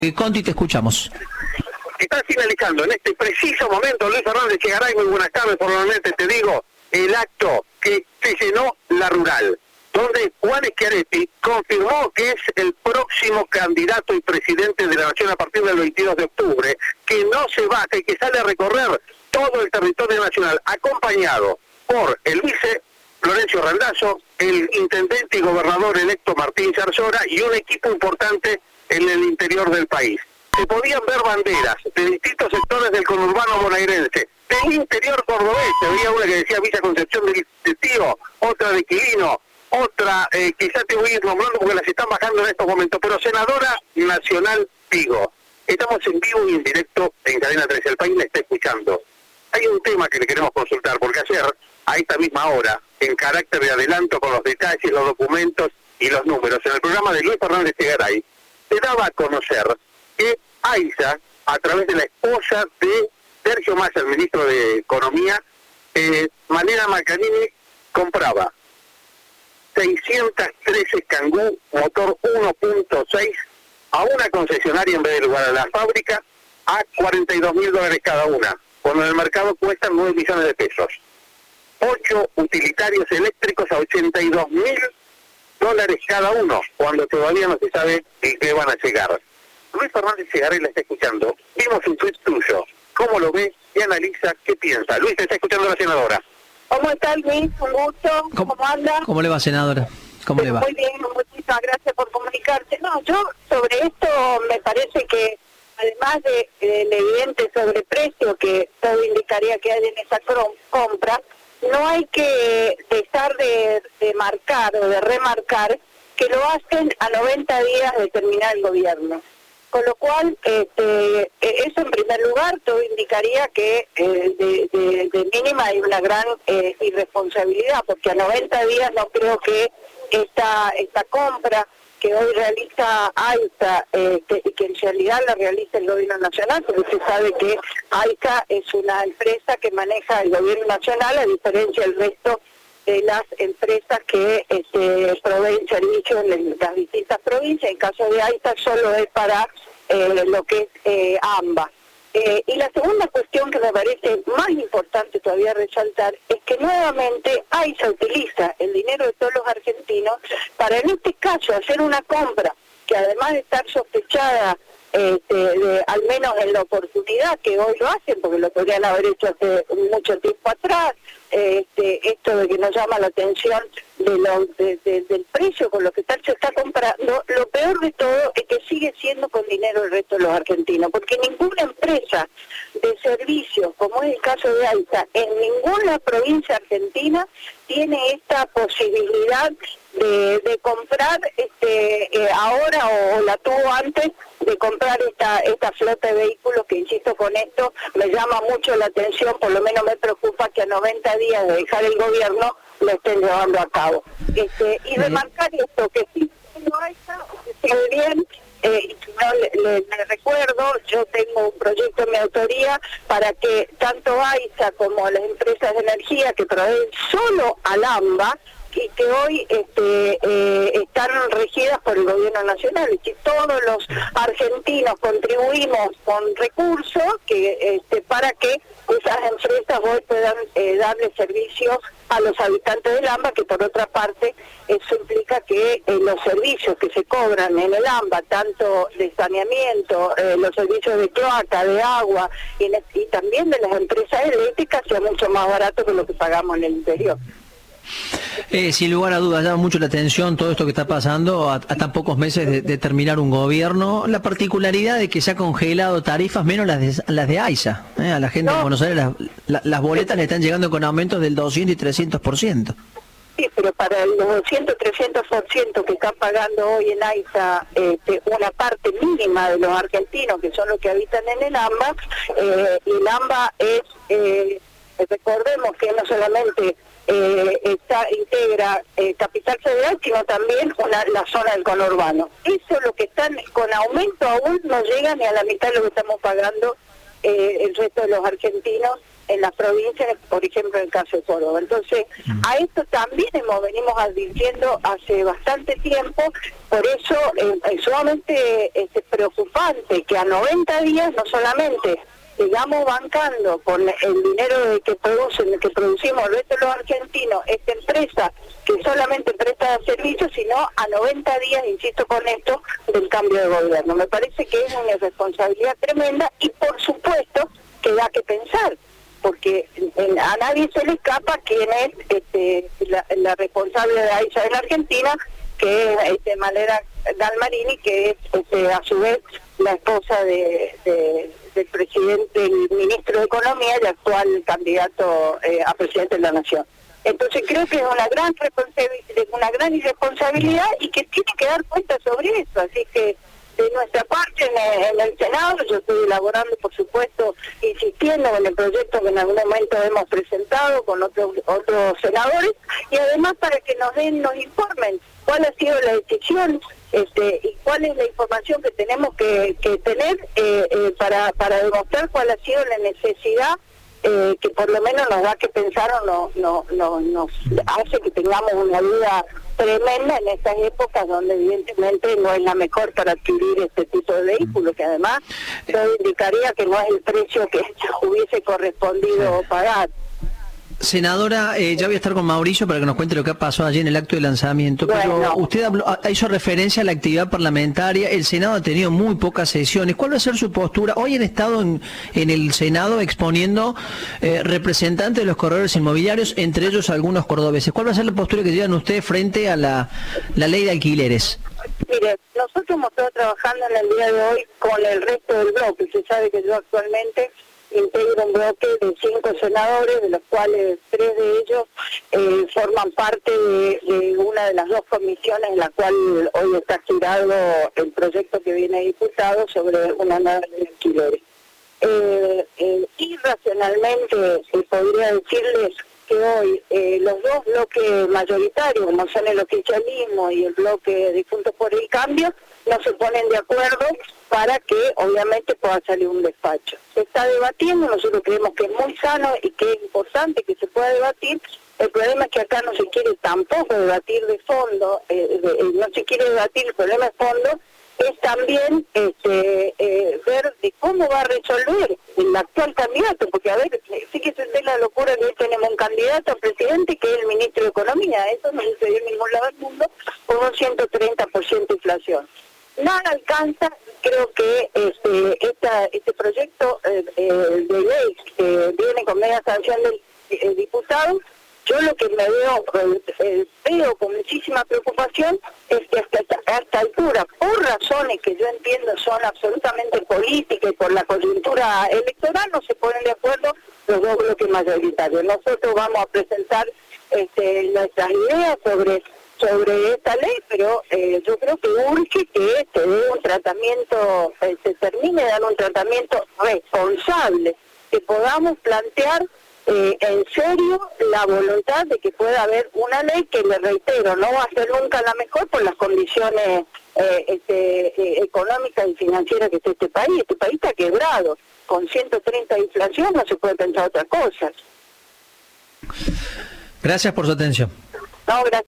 Conti, te escuchamos. Está finalizando en este preciso momento Luis Fernández Echegaray, muy buenas tardes, formalmente te digo, el acto que se llenó la rural, donde Juan Schiaretti confirmó que es el próximo candidato y presidente de la Nación a partir del 22 de octubre, que no se baja y que sale a recorrer todo el territorio nacional, acompañado por el vice Florencio Randazzo, el intendente y gobernador electo Martín Zarzora y un equipo importante en el interior del país. Se podían ver banderas de distintos sectores del conurbano bonaerense, del interior cordobés. Había una que decía Villa Concepción de Tío, otra de Quilino, otra que ya te voy a ir nombrando porque las están bajando en estos momentos, pero senadora nacional Vigo. Estamos en vivo y en directo en Cadena 13, el país la está escuchando. Hay un tema que le queremos consultar, porque ayer, a esta misma hora, en carácter de adelanto con los detalles, los documentos y los números, en el programa de Luis Fernández Echegaray, se daba a conocer que AISA, a través de la esposa de Sergio Massa, el ministro de Economía, Malena Macanini, compraba 613 Kangoo motor 1.6 a una concesionaria en vez de lugar a la fábrica a $42.000 cada una, cuando en el mercado cuestan 9 millones de pesos. 8 utilitarios eléctricos a $82.000 cada uno, cuando todavía no se sabe en qué van a llegar. Luis Fernández Echegaray la está escuchando. Vimos un tuit tuyo. ¿Cómo lo ve? ¿Qué analiza? ¿Qué piensa? Luis, te está escuchando la senadora. ¿Cómo está, Luis? Un gusto. ¿Cómo anda? ¿Cómo le va, senadora? ¿Cómo le va? Muy bien, muchísimas gracias por comunicarte. No, yo sobre esto me parece que, además del evidente sobreprecio que todo indicaría que hay en esa compra, no hay que dejar de marcar o de remarcar que lo hacen a 90 días de terminar el gobierno. Con lo cual, eso en primer lugar, todo indicaría que de mínima hay una gran irresponsabilidad, porque a 90 días no creo que esta compra que hoy realiza AISA, y que en realidad la realiza el gobierno nacional, porque usted sabe que AISA es una empresa que maneja el gobierno nacional, a diferencia del resto de las empresas que proveen servicios en las distintas provincias. En caso de AISA solo es para lo que es AMBA. Y la segunda cuestión que me parece más importante todavía resaltar es que nuevamente AISA utiliza el dinero de todos los argentinos para, en este caso, hacer una compra que, además de estar sospechada al menos en la oportunidad que hoy lo hacen, porque lo podrían haber hecho hace mucho tiempo atrás, esto de que nos llama la atención del precio con lo que tal se está comprando, lo peor de todo es que sigue siendo con dinero el resto de los argentinos, porque ninguna empresa de servicios, como es el caso de AISA, en ninguna provincia argentina tiene esta posibilidad de comprar ahora o la tuvo antes de comprar esta flota de vehículos, que insisto, con esto me llama mucho la atención, por lo menos me preocupa que a 90 días de dejar el gobierno lo estén llevando a cabo. Y remarcar esto, que sí, no AISA, que esté bien, y no le recuerdo, yo tengo un proyecto en mi autoría para que tanto AISA como las empresas de energía que proveen solo al AMBA, y que hoy están regidas por el gobierno nacional, y que todos los argentinos contribuimos con recursos para que esas empresas hoy puedan darle servicios a los habitantes del AMBA, que por otra parte eso implica que los servicios que se cobran en el AMBA, tanto de saneamiento, los servicios de cloaca, de agua y también de las empresas eléctricas, sea mucho más barato que lo que pagamos en el interior. Sin lugar a dudas, llama mucho la atención todo esto que está pasando a tan pocos meses de terminar un gobierno. La particularidad de que se ha congelado tarifas menos las de AISA. A la gente de Buenos Aires las boletas le están llegando con aumentos del 200 y 300%. Sí, pero para el 200, 300% que están pagando hoy en AISA, una parte mínima de los argentinos, que son los que habitan en el AMBA, y el AMBA es, recordemos que no solamente integra Capital Federal, sino también la zona del conurbano. Eso es lo que están, con aumento aún no llega ni a la mitad de lo que estamos pagando el resto de los argentinos en las provincias, por ejemplo en el caso de Córdoba. Entonces, a esto también venimos advirtiendo hace bastante tiempo, por eso es sumamente preocupante que a 90 días no solamente sigamos bancando con el dinero que producimos el resto de los argentinos, esta empresa que solamente presta servicios, sino a 90 días, insisto con esto, del cambio de gobierno. Me parece que es una irresponsabilidad tremenda y por supuesto que da que pensar, porque a nadie se le escapa quién es la responsable de AISA en la Argentina, que es Malena Galmarini, que es a su vez la esposa del presidente, el ministro de Economía y actual candidato a presidente de la Nación. Entonces creo que es una gran irresponsabilidad y que tiene que dar cuenta sobre eso. Así que de nuestra parte en el Senado yo estoy elaborando, por supuesto, insistiendo en el proyecto que en algún momento hemos presentado con otros senadores, y además para que nos informen cuál ha sido la decisión y cuál es la información que tenemos que tener para demostrar cuál ha sido la necesidad que por lo menos nos da que pensar o nos hace que tengamos una duda tremenda en estas épocas donde evidentemente no es la mejor para adquirir este tipo de vehículos, que además todo indicaría que no es el precio que hubiese correspondido pagar. Senadora, ya voy a estar con Mauricio para que nos cuente lo que pasó allí en el acto de lanzamiento, pero bueno, usted hizo referencia a la actividad parlamentaria. El Senado ha tenido muy pocas sesiones. ¿Cuál va a ser su postura? Hoy han estado en el Senado exponiendo representantes de los corredores inmobiliarios, entre ellos algunos cordobeses. ¿Cuál va a ser la postura que llevan ustedes frente a la ley de alquileres? Mire, nosotros hemos estado trabajando en el día de hoy con el resto del bloque. Se sabe que yo actualmente integra un bloque de 5 senadores, de los cuales 3 de ellos forman parte de una de las 2 comisiones en la cual hoy está girado el proyecto que viene diputado sobre una nueva ley de alquileres. Irracionalmente podría decirles que hoy los 2 bloques mayoritarios, como son el oficialismo y el bloque de Juntos por el Cambio, no se ponen de acuerdo para que obviamente pueda salir un despacho. Se está debatiendo, nosotros creemos que es muy sano y que es importante que se pueda debatir. El problema es que acá no se quiere tampoco debatir de fondo, no se quiere debatir el problema de fondo, es también ver de cómo va a resolver el actual candidato, porque a ver, fíjese usted la locura que hoy tenemos un candidato a presidente que es el ministro de Economía, eso no sucedió en ningún lado del mundo, con un 130% de inflación. Nada alcanza, creo que este proyecto de ley que viene con media sanción del diputado, yo lo que me veo con muchísima preocupación es que hasta esta altura, por razones que yo entiendo son absolutamente políticas y por la coyuntura electoral, no se ponen de acuerdo los 2 bloques mayoritarios. Nosotros vamos a presentar nuestras ideas sobre esta ley, pero yo creo que urge que se dé un tratamiento, se termine de dar un tratamiento responsable, que podamos plantear en serio la voluntad de que pueda haber una ley que, le reitero, no va a ser nunca la mejor por las condiciones económicas y financieras que está este país. Este país está quebrado, con 130 de inflación no se puede pensar otra cosa. Gracias por su atención. No, gracias.